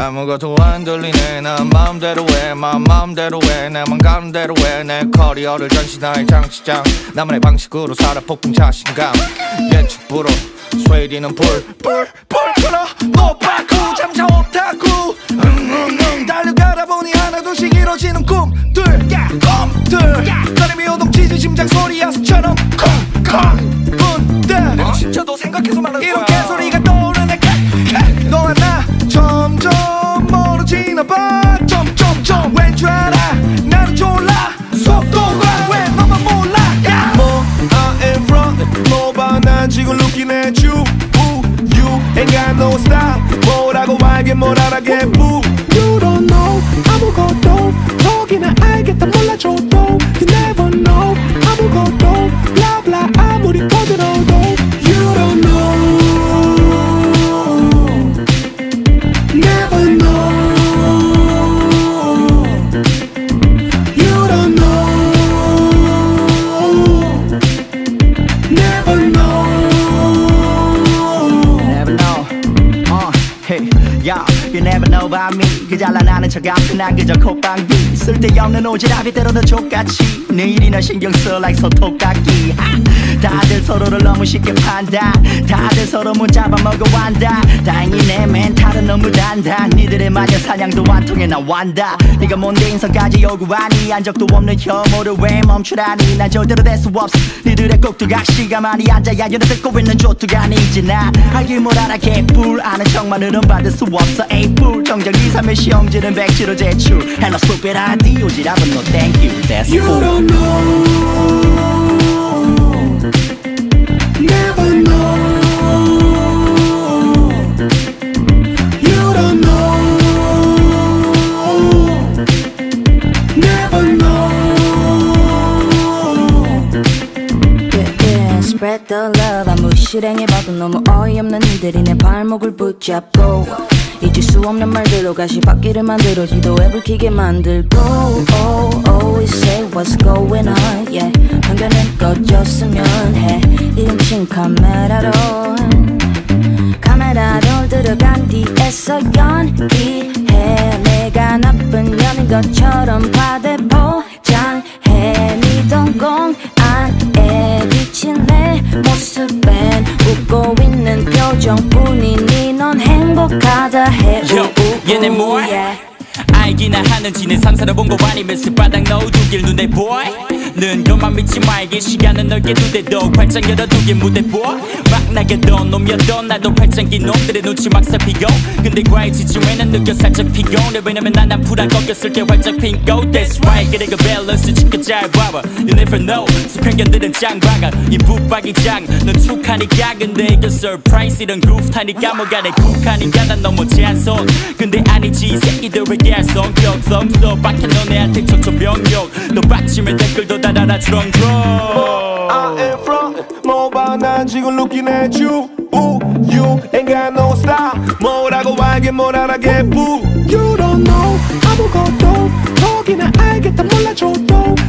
아무것도 안 들리네 난 마음대로 해 마음대로 해 내맘 가는 대로 해내 커리어를 전신하의 장시장 나만의 방식으로 살아 폭풍 자신감 예측 불허 스웨이디는 불 끓어 노파쿠 잠자 오타쿠 달려가다 보니 하나둘씩 이뤄지는 꿈들 거림이 요동치지 심장 소리 야수처럼 쿵쿵 분들 진짜도 생각해서 말하는 거야 이런 개소리가 떠오르네 너와 나 점점 멀어지나 봐 점점점 왠 줄 알아 나는 졸라 속도가 왜 너만 몰라 뭐 I am from 뭐봐 난 지금 looking at you You ain't got no style 뭐라고 알게 뭘 알아게 boo You don't know 아무것도 거기는 알겠다 몰라줘도 You never know 아무것도 blah blah 아무리 떠들어도 You don't know Never know You don't know Never know Never know Hey Yo You never know about me 그 잘난 아는 척 앞에 난 그저 콧방귀 쓸데없는 오지랖이 때로는 족같이 내일이나 신경써 like 소톱깎이 다들 서로를 너무 쉽게 판다 다들 서로 문 잡아먹어 완다 다행히 내 멘탈은 너무 단다 니들의 마녀 사냥도 안 통해 나 완다 네가 뭔데 인성까지 요구하니 한 적도 없는 혐오를 왜 멈추라니 난 절대로 될 수 없어 니들의 꼭두각시가 많이 앉아야 연애 듣고 있는 조투가 아니지 난 알길 뭘 알아 개뿔 아는 척만으로는 받을 수 없어 에이뿔 정작 2, 3의 시험지는 백지로 제출 Hello stupid ID 오지랖은 no thank you That's You cool don't know Never know You don't know Never know Yeah, spread the love 아무리 실행해봐도 너무 어이없는 이들이 내 발목을 붙잡고 잊을 수 없는 말들로 가시밭길을 만들어 지도에 불키게 만들고 Always say what's going on yeah 편견은 꺼졌으면 해 이름친 카메라로 들어간 뒤에서 연기해 내가 나쁜 년인 것처럼 받아 포장해 네 동공 안에 비친 내 모습엔 웃고 있는 표정뿐이니 넌 행복하다 해 얘네 뭘 알기나 하는지 내 상사를 본 거 아니면 스바닥 넣어두길 눈에 보여 는 것만 믿지 말게 시간은 넓게 두대도 활짝 열어두길 무대 보여 막 나가던 놈이었던 나도 활짝 긴 놈들의 눈치 막 살피고 근데 과일 지치면은 느껴 살짝 피곤해 왜냐면 난 불안 꺾였을 때 활짝 핀고 That's right 그래 그 밸런스 지켜 잘 봐봐 You never know 수편견들은 짱박아 이 붙박이장 넌 툭하니까 근데 이게 서프라이즈 이런 그루프 타니까 뭐가 내 쿡하니까 난 너무 잔손 근데 아니지 이 새끼들에게 할 성격 썸써 박혀 너네한테 척척병력 너 빡치면 댓글도 달아라 주렁주렁 I am from 뭐봐 난 지금 looking at you You ain't got no style 뭐라고 알긴 뭘 알아게 boo You don't know 아무것도 거기는 알겠다 몰라줘도